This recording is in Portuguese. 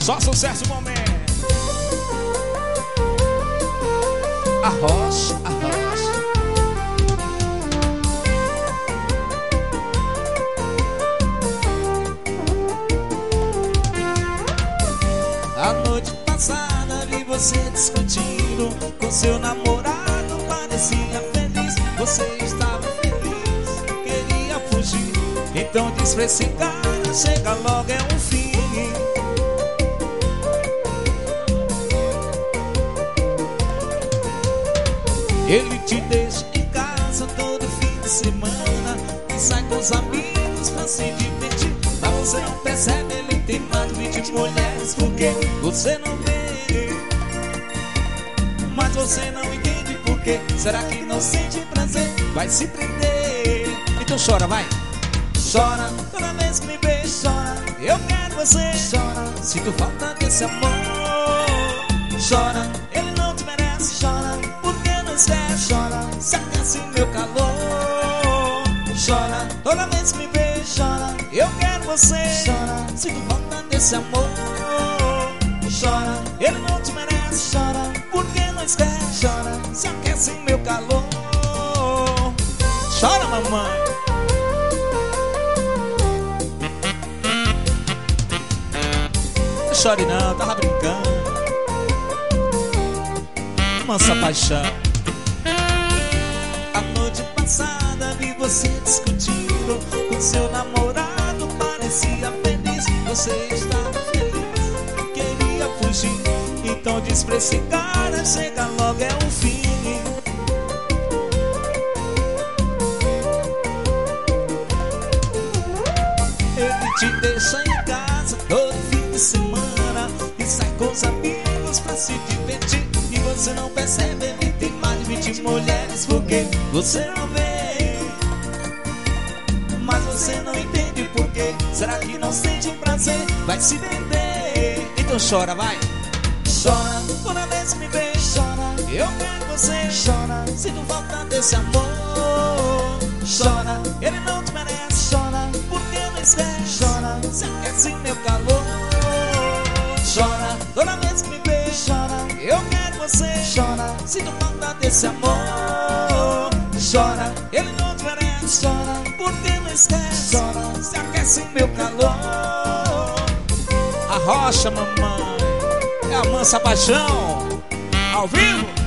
Só sucesso momento. Arrocha, arrocha. A noite passada vi você discutindo com seu namorado, parecia feliz. Você estava feliz, queria fugir. Então diz pra esse cara, chega logo, é um fim. Ele te deixa em casa todo fim de semana e sai com os amigos pra se divertir. Mas você não percebe, ele tem mais de 20 mulheres. Porque você não vê, mas você não entende por quê. Será que não sente prazer? Vai se prender. Então chora, vai. Chora, toda vez que me vê, chora. Eu quero você, chora. Sinto falta desse amor. Chora, ele não te merece, chora. Chora, se aquece meu calor. Chora, toda vez que me vê, chora. Eu quero você, chora. Sinto falta desse amor. Chora, ele não te merece, chora. Porque não esquece, chora. Se aquece meu calor. Chora, mamãe. Não chore não, tava brincando. Mansa paixão. Passada vi você discutindo com seu namorado, parecia feliz. Você estava feliz, queria fugir. Então diz pra esse cara, chega logo, é um fim. Ele te deixa em casa todo fim de semana e sai com os amigos pra se divertir. E você não percebe, ele tem mais de 20 mulheres. Porque você não vê, mas você não entende por quê. Será que não sente prazer? Vai se prender. Então chora, vai. Chora, toda vez que me vê, chora. Eu quero você, chora. Sinto falta desse amor. Chora, ele não te merece, chora. Porque não esquece, chora. Se aquece meu calor. Chora, toda vez que me vê, chora. Eu quero você, chora. Sinto falta desse amor. Chora, ele não te merece, chora. Porque não esquece, chora. Se aquece meu calor. Arrocha, mamãe. É a mansa paixão. Ao vivo.